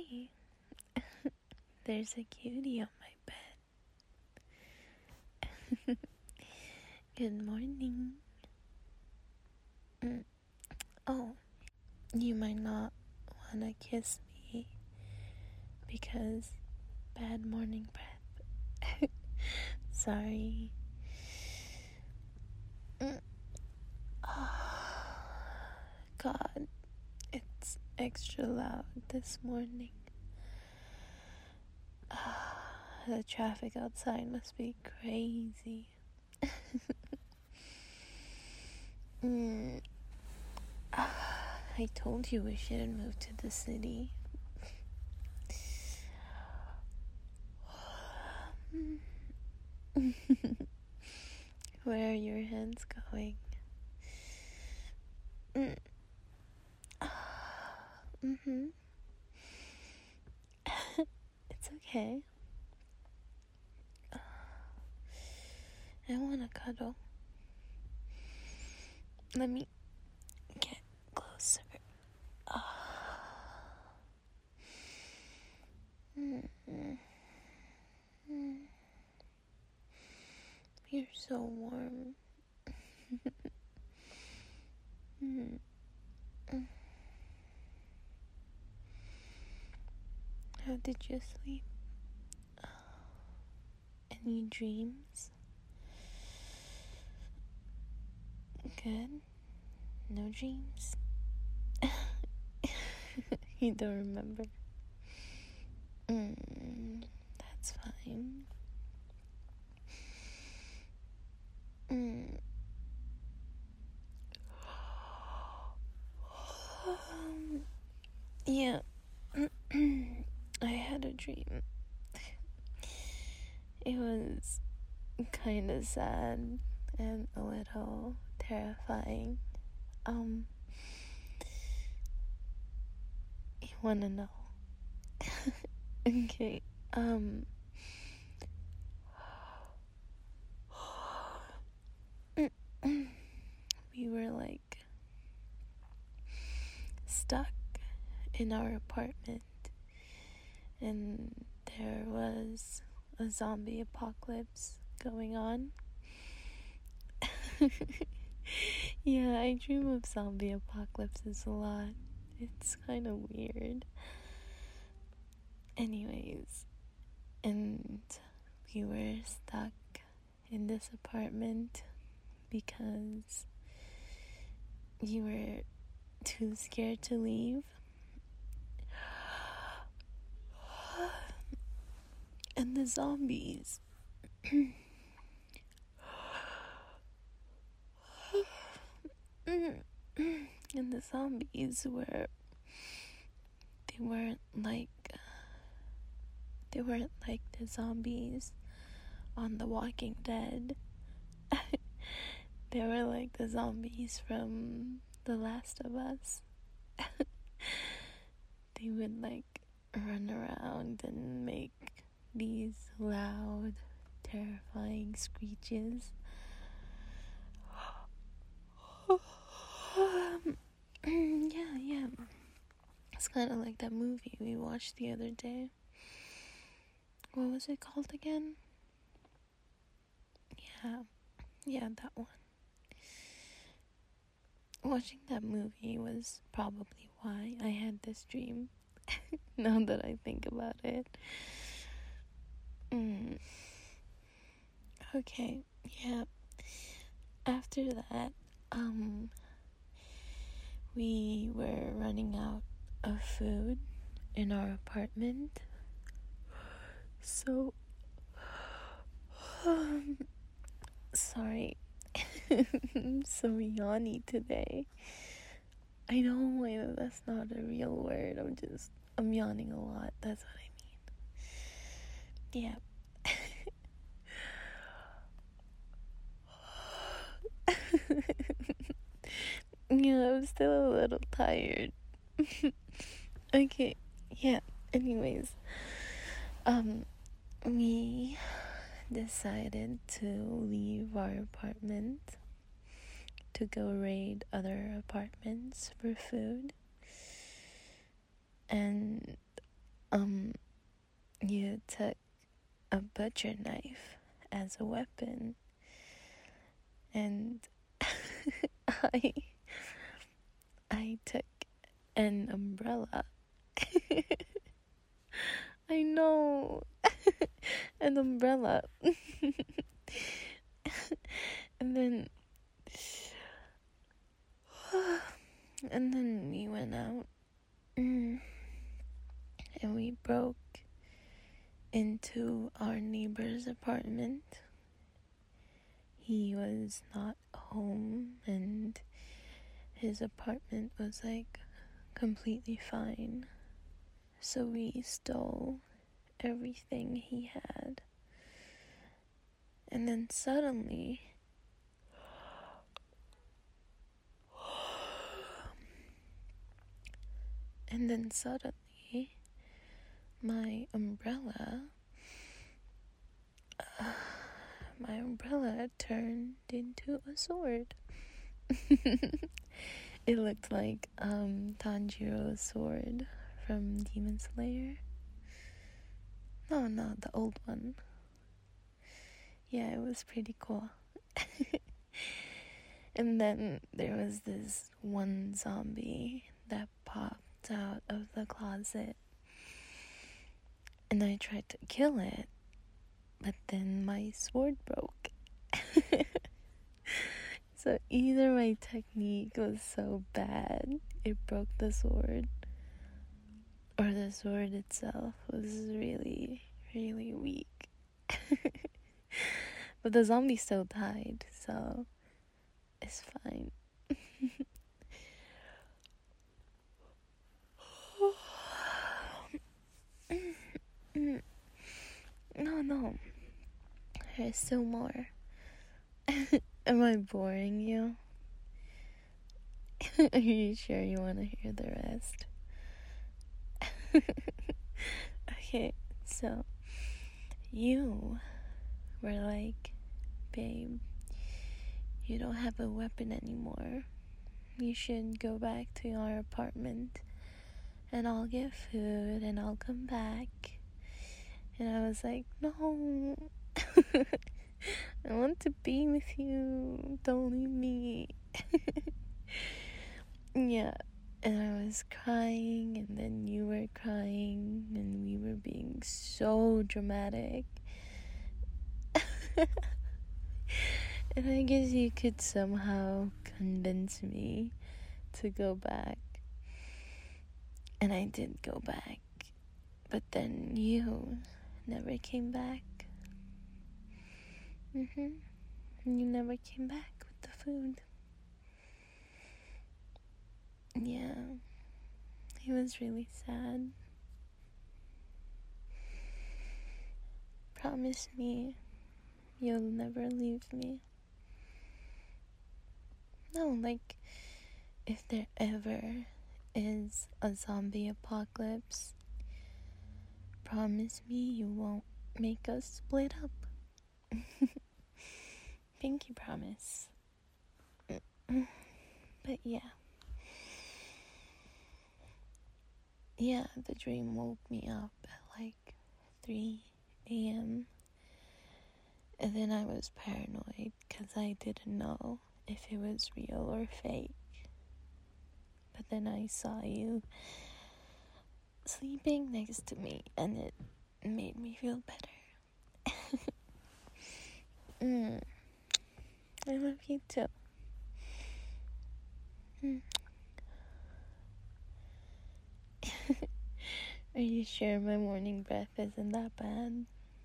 Hey, there's a cutie on my bed. Good morning. Oh, you might not want to kiss me because bad morning breath. Sorry. God, it's extra loud this morning. The traffic outside must be crazy. I told you we shouldn't move to the city. Where are your hands going? It's okay. I want to cuddle. Let me get closer. You're so warm. How did you sleep? Any dreams? Good? No dreams? You don't remember? That's fine. Yeah. I had a dream. It was kind of sad and a little terrifying. You wanna know? Okay, we were like stuck in our apartment and there was a zombie apocalypse going on. Yeah, I dream of zombie apocalypses a lot. It's kind of weird. Anyways, and we were stuck in this apartment because we were too scared to leave. And the zombies they weren't like the zombies on The Walking Dead. They were like the zombies from The Last of Us. They would like run around and make these loud, terrifying screeches. Yeah. It's kind of like that movie we watched the other day. What was it called again? Yeah, that one. Watching that movie was probably why I had this dream. Now that I think about it. Okay, yeah. After that, we were running out of food in our apartment. So, sorry. I'm so yawny today. I know that's not a real word. I'm yawning a lot. That's what I mean. Yeah. Yeah, I'm still a little tired. Okay, yeah. Anyways, we decided to leave our apartment to go raid other apartments for food. And um, you took a butcher knife as a weapon, and I took an umbrella. I know, an umbrella. And then we went out, and we broke into our neighbor's apartment. He was not home, and his apartment was like completely fine. So we stole everything he had. And then suddenly, my umbrella turned into a sword. It looked like Tanjiro's sword from Demon Slayer. No, the old one. Yeah, it was pretty cool. And then there was this one zombie that popped out of the closet, and I tried to kill it, but then my sword broke. So either my technique was so bad it broke the sword, or the sword itself was really, really weak. But the zombie still died, so it's fine. No, there's still more. Am I boring you? Are you sure you want to hear the rest? Okay, so you were like, babe, you don't have a weapon anymore. You should go back to your apartment, and I'll get food, and I'll come back. And I was like, no. I want to be with you. Don't leave me. Yeah. And I was crying, and then you were crying, and we were being so dramatic. And I guess you could somehow convince me to go back. And I did go back. But then you never came back. You never came back with the food. Yeah. It was really sad. Promise me you'll never leave me. No, like, if there ever is a zombie apocalypse, promise me you won't make us split up. Pinky promise. But yeah. Yeah, the dream woke me up at like 3 a.m. And then I was paranoid because I didn't know if it was real or fake. But then I saw you sleeping next to me, and it made me feel better. I love you too. Are you sure my morning breath isn't that bad?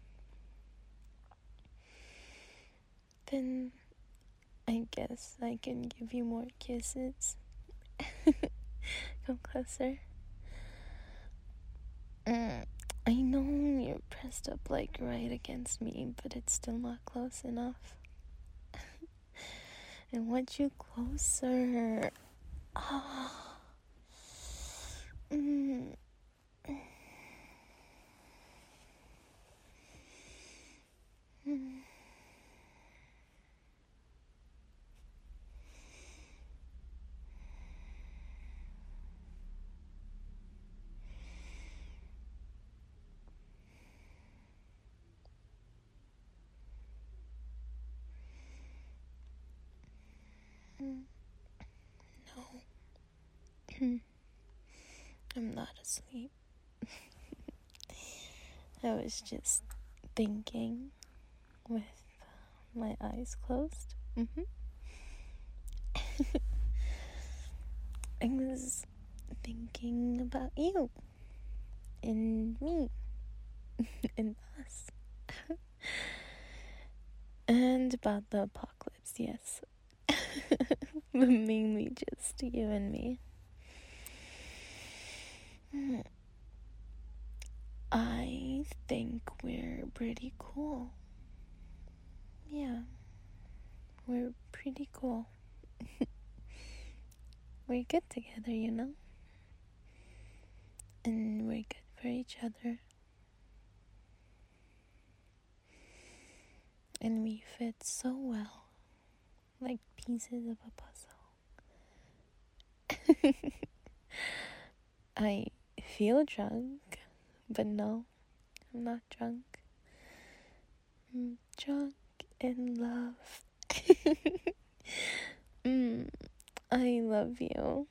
Then I guess I can give you more kisses. Come closer. I know you're pressed up like right against me, but it's still not close enough. I want you closer. No. I'm not asleep. I was just thinking with my eyes closed. I was thinking about you and me and us. And about the apocalypse, yes. But mainly just you and me. I think we're pretty cool. Yeah, we're pretty cool. We're good together, you know? And we're good for each other. And we fit so well, like pieces of a puzzle. I feel drunk, but no, I'm not drunk. I'm drunk in love. I love you.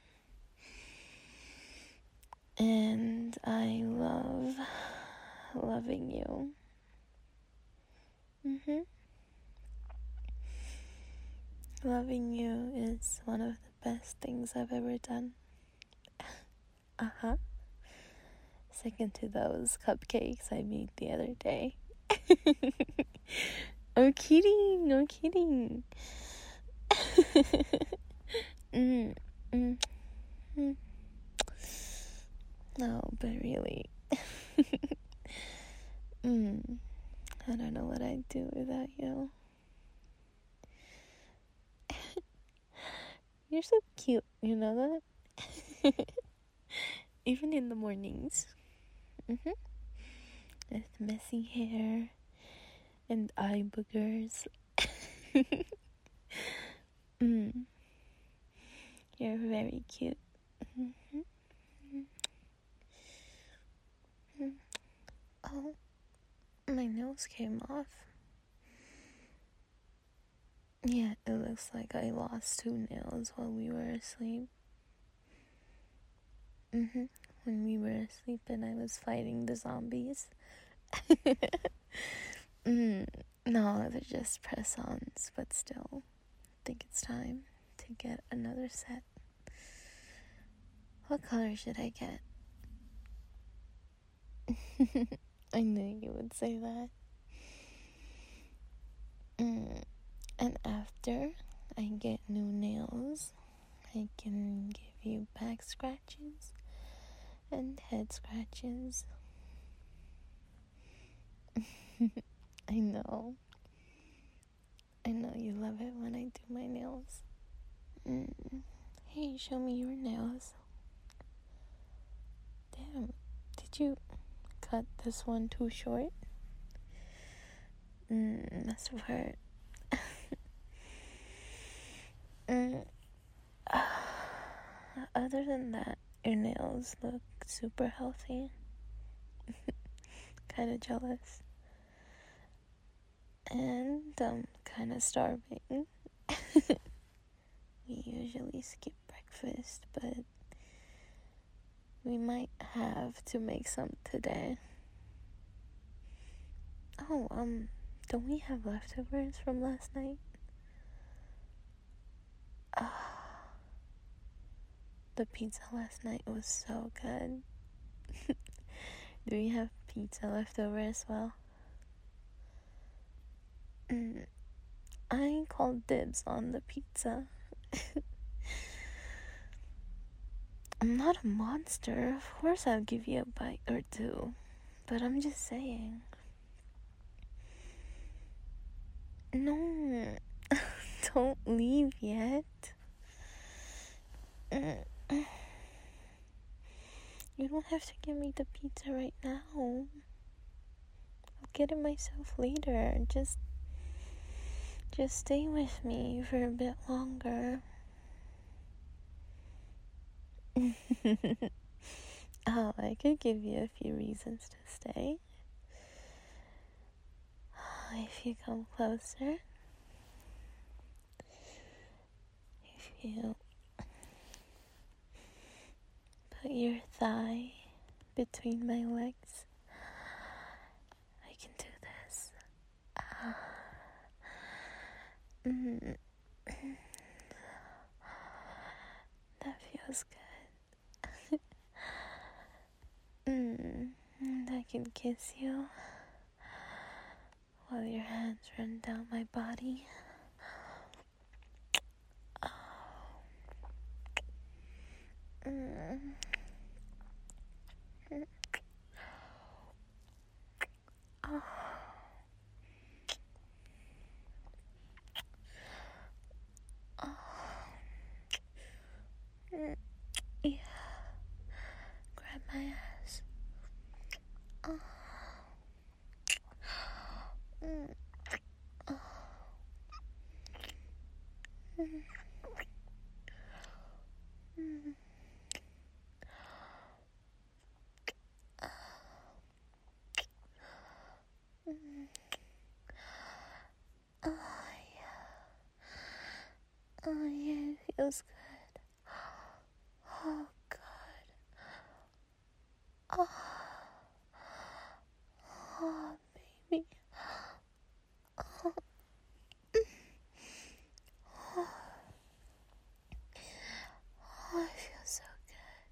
And I love loving you. Loving you is one of the best things I've ever done. Second to those cupcakes I made the other day. I'm kidding. No, but really. I don't know what I'd do without you. You're so cute, you know that? Even in the mornings. With messy hair and eye boogers. You're very cute. Oh, my nails came off. Yeah, it looks like I lost 2 nails while we were asleep. When we were asleep and I was fighting the zombies. No, they're just press-ons, but still, I think it's time to get another set. What color should I get? I knew you would say that. And after I get new nails, I can give you back scratches and head scratches. I know you love it when I do my nails. Hey, show me your nails. Damn, did you cut this one too short? Must have hurt. Other than that, your nails look super healthy. Kinda jealous. And I'm kinda starving. We usually skip breakfast, but we might have to make some today. Oh, don't we have leftovers from last night? The pizza last night was so good. Do we have pizza leftover as well? I called dibs on the pizza. I'm not a monster. Of course I'll give you a bite or two. But I'm just saying. No. Don't leave yet. You don't have to give me the pizza right now. I'll get it myself later. Just stay with me for a bit longer. Oh, I could give you a few reasons to stay. If you come closer. If you put your thigh between my legs. I can do this. That feels good. I can kiss you while your hands run down my body. Yeah. Grab my ass. Oh yeah, it feels good. Oh God. Oh baby. Oh, I feel so good.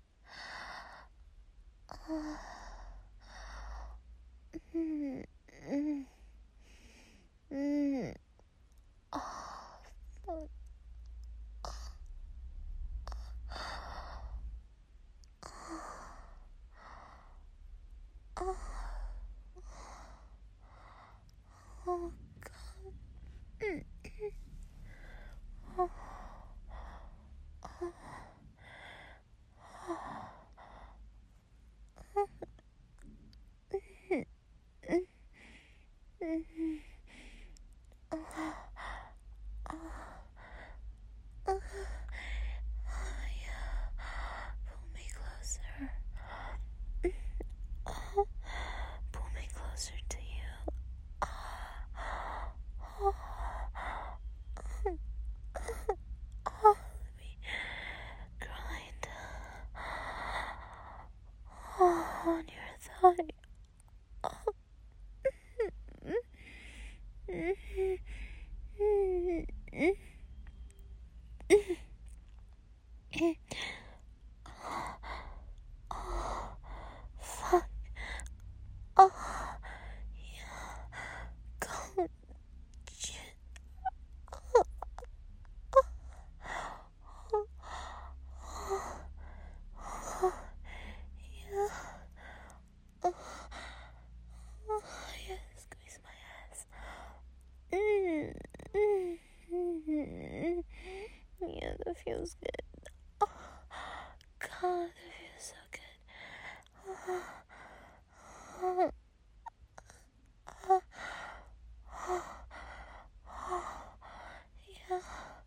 Oh God. Pull me closer. Pull me closer to you. Let me grind on your thigh. Fuck. Oh, yeah. Go. Shit. Yeah. Yeah, squeeze my ass. Yeah, that feels good. Oh, God, that feels so good. Yeah.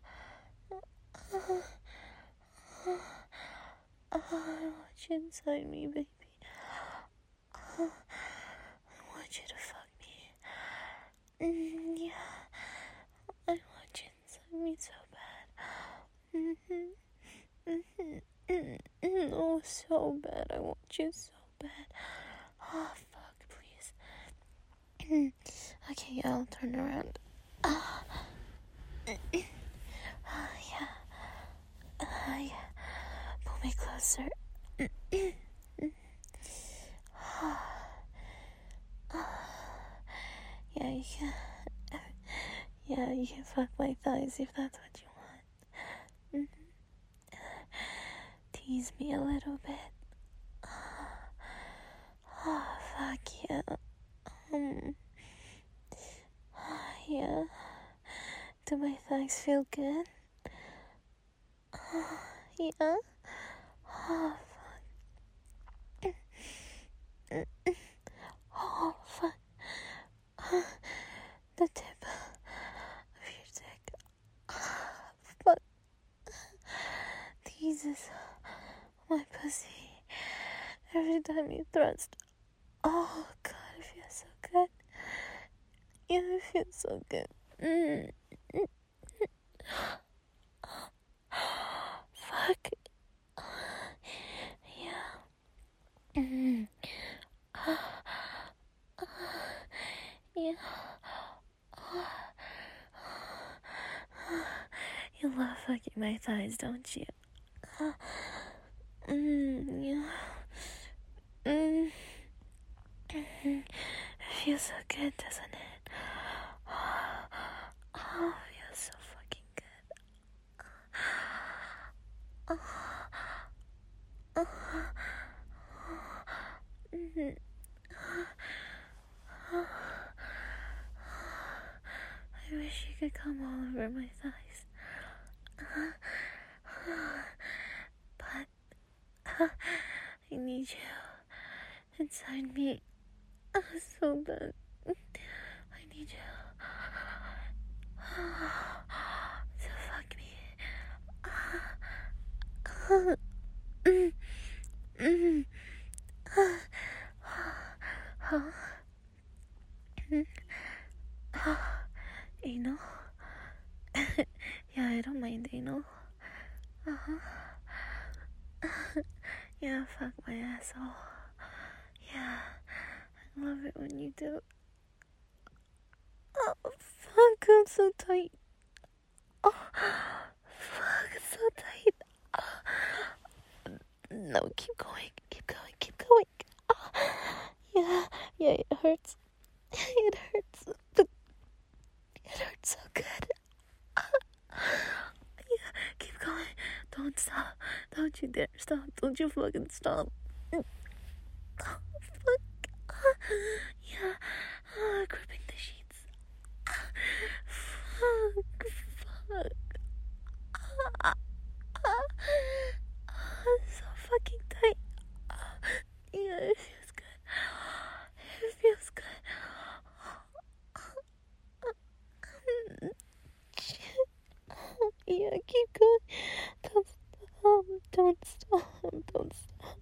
I want you inside me, baby. I want you to fuck me. Yeah. I want you inside me so bad. Oh, so bad. I want you so bad. Oh, fuck, please. Okay, yeah, I'll turn around. Yeah. Yeah. Pull me closer. Yeah, you can. Yeah, you can fuck my thighs if that's what you want. Tease me a little bit. Oh, fuck yeah. Yeah. Do my thighs feel good? Yeah. Oh, fuck. Oh, fuck. The tip of your dick. Fuck. Teases my pussy every time you thrust. Oh, God, it feels so good. Yeah, it feels so good. fucking my thighs, don't you? Yeah. It feels so good, doesn't it? Oh, it feels so fucking good. I wish you could come all over my thighs. But I need you inside me so bad. I need you to fuck me. Anal? Yeah, I don't mind anal. Yeah, fuck my asshole. Yeah, I love it when you do. Oh, fuck, I'm so tight. Oh, fuck, it's so tight. No, keep going. Yeah, it hurts. It hurts. But it hurts so good. Yeah, keep going. Don't stop. Don't you dare stop. Don't you fucking stop. Fuck. Yeah, gripping the sheets. Fuck. So fucking tight. Yeah, it feels good. It feels good. Yeah, keep going. Don't stop. Don't stop.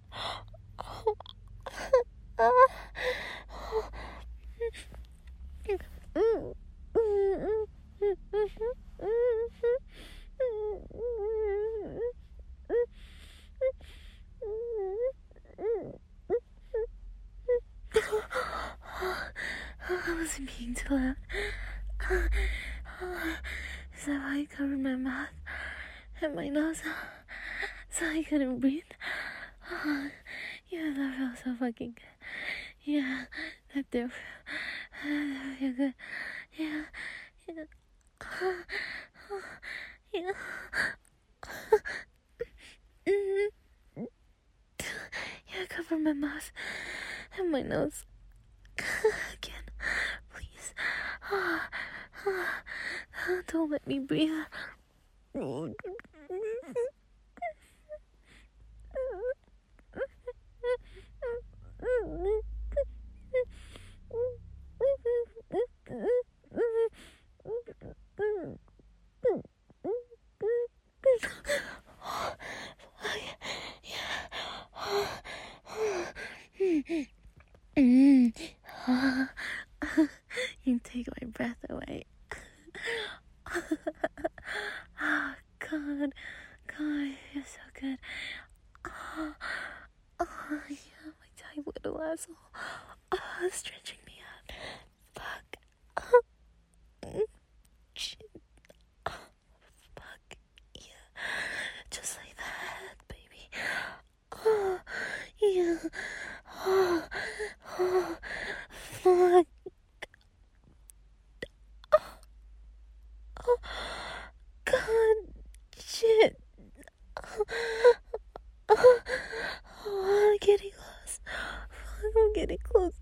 I wasn't being too loud. Is that why I covered my mouth and my nose so I couldn't breathe? Yeah, that felt so fucking good. Yeah, that did feel good. Yeah. Yeah, cover my mouth and my nose again, please. Don't let me breathe. You take my breath away. Oh, God, it feels so good. Oh, yeah, my tiny little asshole. Oh, stretching me out. Fuck. Shit. Fuck. Yeah. Just like that, baby. Oh, yeah. Oh, fuck. Oh, God. Shit. I'm getting close. Fuck, I'm getting close.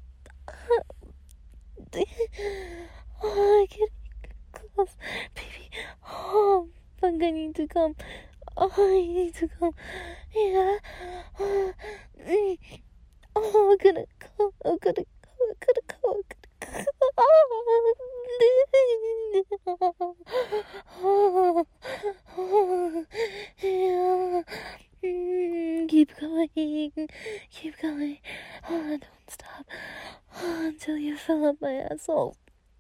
I'm getting close. Baby. Oh, fuck, I need to come. Oh, I need to come. Yeah. I'm gonna go. Yeah. Keep going. Oh, don't stop until you fill up my asshole.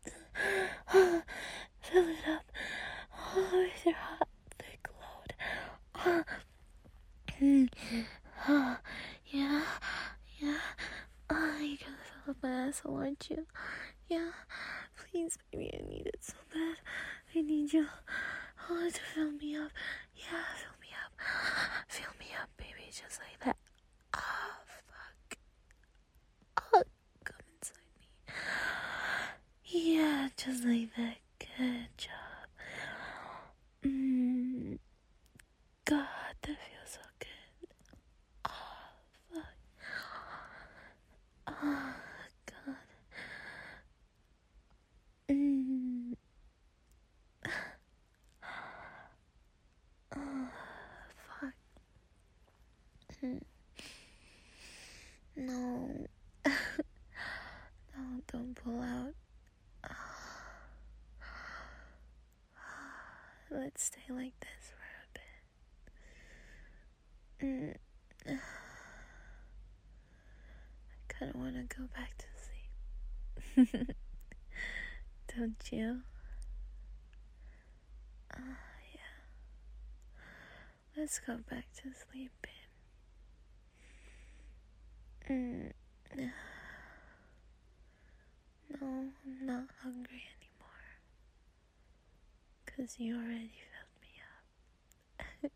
Fill it up with your hot, thick load. Yeah. You're gonna fill up my asshole, aren't you? Yeah. Please, baby, I need it so bad. I need you to fill me up. No. No, don't pull out. Let's stay like this for a bit. I kinda wanna go back to sleep. Don't you? Yeah. Let's go back to sleep, babe. No, I'm not hungry anymore. 'Cause you already filled me up.